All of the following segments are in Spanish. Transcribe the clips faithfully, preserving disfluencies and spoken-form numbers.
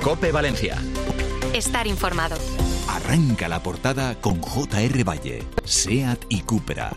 COPE Valencia. Estar informado. Arranca la portada con J R Valle, SEAT y Cupra.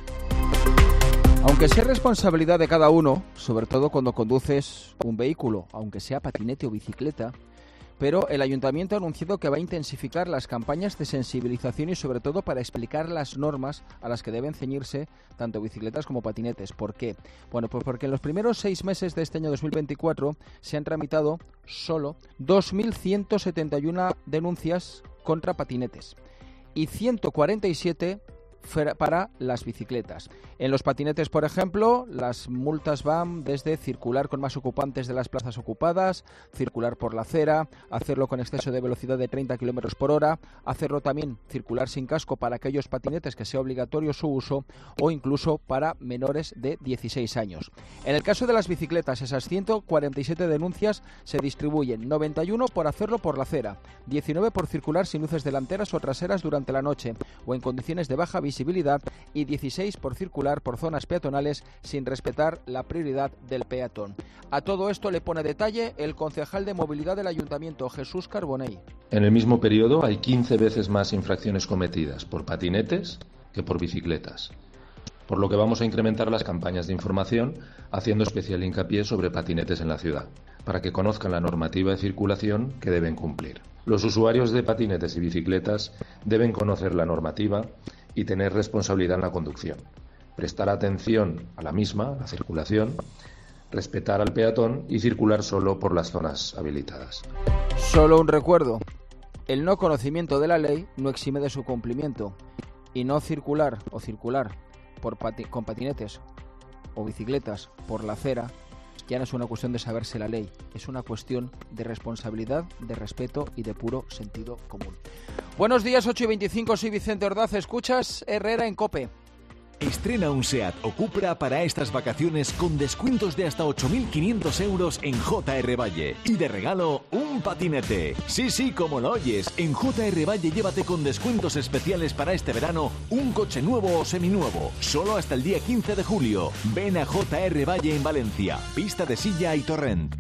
Aunque sea responsabilidad de cada uno, sobre todo cuando conduces un vehículo, aunque sea patinete o bicicleta, pero el Ayuntamiento ha anunciado que va a intensificar las campañas de sensibilización y sobre todo para explicar las normas a las que deben ceñirse tanto bicicletas como patinetes. ¿Por qué? Bueno, pues porque en los primeros seis meses de este año dos mil veinticuatro se han tramitado solo dos mil ciento setenta y una denuncias contra patinetes y ciento cuarenta y siete para las bicicletas. En los patinetes, por ejemplo, las multas van desde circular con más ocupantes de las plazas ocupadas, circular por la acera, hacerlo con exceso de velocidad de treinta kilómetros por hora, hacerlo también circular sin casco para aquellos patinetes que sea obligatorio su uso o incluso para menores de dieciséis años. En el caso de las bicicletas, esas ciento cuarenta y siete denuncias se distribuyen noventa y uno por hacerlo por la acera, diecinueve por circular sin luces delanteras o traseras durante la noche o en condiciones de baja visibilidad visibilidad y dieciséis por circular por zonas peatonales sin respetar la prioridad del peatón. A todo esto le pone detalle el concejal de movilidad del Ayuntamiento, Jesús Carbonell. En el mismo periodo hay quince veces más infracciones cometidas por patinetes que por bicicletas, por lo que vamos a incrementar las campañas de información haciendo especial hincapié sobre patinetes en la ciudad, para que conozcan la normativa de circulación que deben cumplir. Los usuarios de patinetes y bicicletas deben conocer la normativa y tener responsabilidad en la conducción, prestar atención a la misma, la circulación, respetar al peatón y circular solo por las zonas habilitadas. Solo un recuerdo, el no conocimiento de la ley no exime de su cumplimiento y no circular o circular por pati- con patinetes o bicicletas por la acera ya no es una cuestión de saberse la ley, es una cuestión de responsabilidad, de respeto y de puro sentido común. Buenos días, ocho y veinticinco, soy Vicente Ordaz, escuchas Herrera en COPE. Estrena un SEAT o Cupra para estas vacaciones con descuentos de hasta ocho mil quinientos euros en J R Valle. Y de regalo, un patinete. Sí, sí, como lo oyes, en J R Valle llévate con descuentos especiales para este verano un coche nuevo o seminuevo. Solo hasta el día quince de julio. Ven a J R Valle en Valencia, Pista de Silla y Torrent.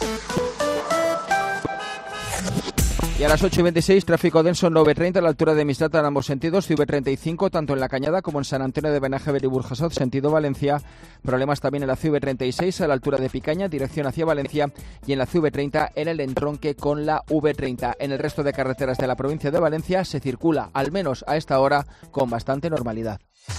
Y a las ocho y veintiséis, tráfico denso en nueve treinta a la altura de Misdata en ambos sentidos, C V treinta y cinco, tanto en La Cañada como en San Antonio de Benajever y Burjasot, sentido Valencia. Problemas también en la C V treinta y seis a la altura de Picaña, dirección hacia Valencia, y en la C V treinta en el entronque con la V treinta. En el resto de carreteras de la provincia de Valencia se circula, al menos a esta hora, con bastante normalidad.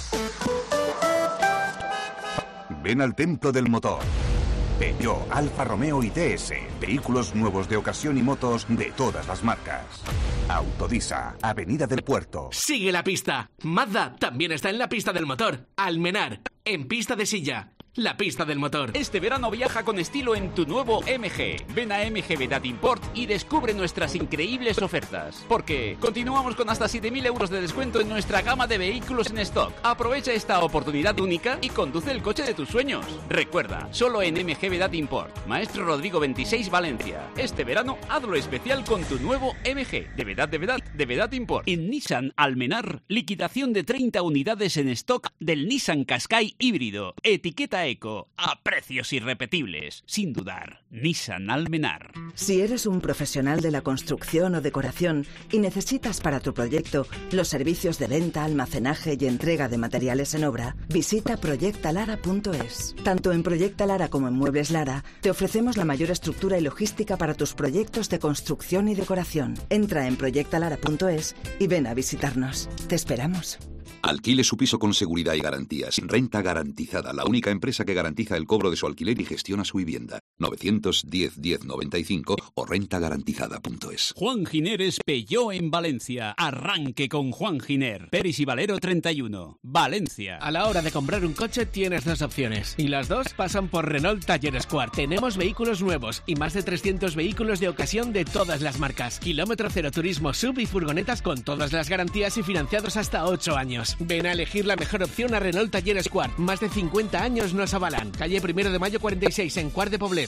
Ven al Templo del Motor. Peugeot, Alfa Romeo y T S. Vehículos nuevos de ocasión y motos de todas las marcas. Autodisa, Avenida del Puerto. Sigue la pista. Mazda también está en la pista del motor. Almenar, en Pista de Silla. La pista del motor. Este verano viaja con estilo en tu nuevo M G. Ven a M G Vedat Import y descubre nuestras increíbles ofertas. Porque continuamos con hasta siete mil euros de descuento en nuestra gama de vehículos en stock. Aprovecha esta oportunidad única y conduce el coche de tus sueños. Recuerda, solo en M G Vedat Import. Maestro Rodrigo veintiséis, Valencia. Este verano hazlo especial con tu nuevo M G. De Vedat, de Vedat, de Vedat Import. En Nissan Almenar, liquidación de treinta unidades en stock del Nissan Qashqai híbrido. Etiqueta Eco, a precios irrepetibles, sin dudar. Nissan Almenar. Si eres un profesional de la construcción o decoración y necesitas para tu proyecto los servicios de venta, almacenaje y entrega de materiales en obra, visita proyecta lara punto es. Tanto en Proyecta Lara como en Muebles Lara te ofrecemos la mayor estructura y logística para tus proyectos de construcción y decoración. Entra en proyecta lara punto es y ven a visitarnos. Te esperamos. Alquile su piso con seguridad y garantías. Renta Garantizada, la única empresa que garantiza el cobro de su alquiler y gestiona su vivienda. novecientos diez diez noventa y cinco o renta garantizada punto es. Juan Gineres Peugeot en Valencia. Arranque con Juan Giner. Peris y Valero treinta y uno. Valencia. A la hora de comprar un coche tienes dos opciones. Y las dos pasan por Renault Taller Square. Tenemos vehículos nuevos y más de trescientos vehículos de ocasión de todas las marcas. Kilómetro cero, turismo, sub y furgonetas con todas las garantías y financiados hasta ocho años. Ven a elegir la mejor opción a Renault Taller Square. Más de cincuenta años nos avalan. Calle Primero de Mayo cuarenta y seis en Quart de Poblet.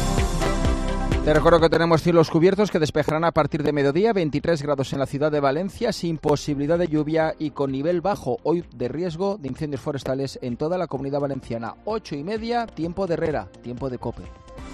Te recuerdo que tenemos cielos cubiertos que despejarán a partir de mediodía, veintitrés grados en la ciudad de Valencia, sin posibilidad de lluvia y con nivel bajo hoy de riesgo de incendios forestales en toda la Comunidad Valenciana. Ocho y media, tiempo de Herrera, tiempo de COPE.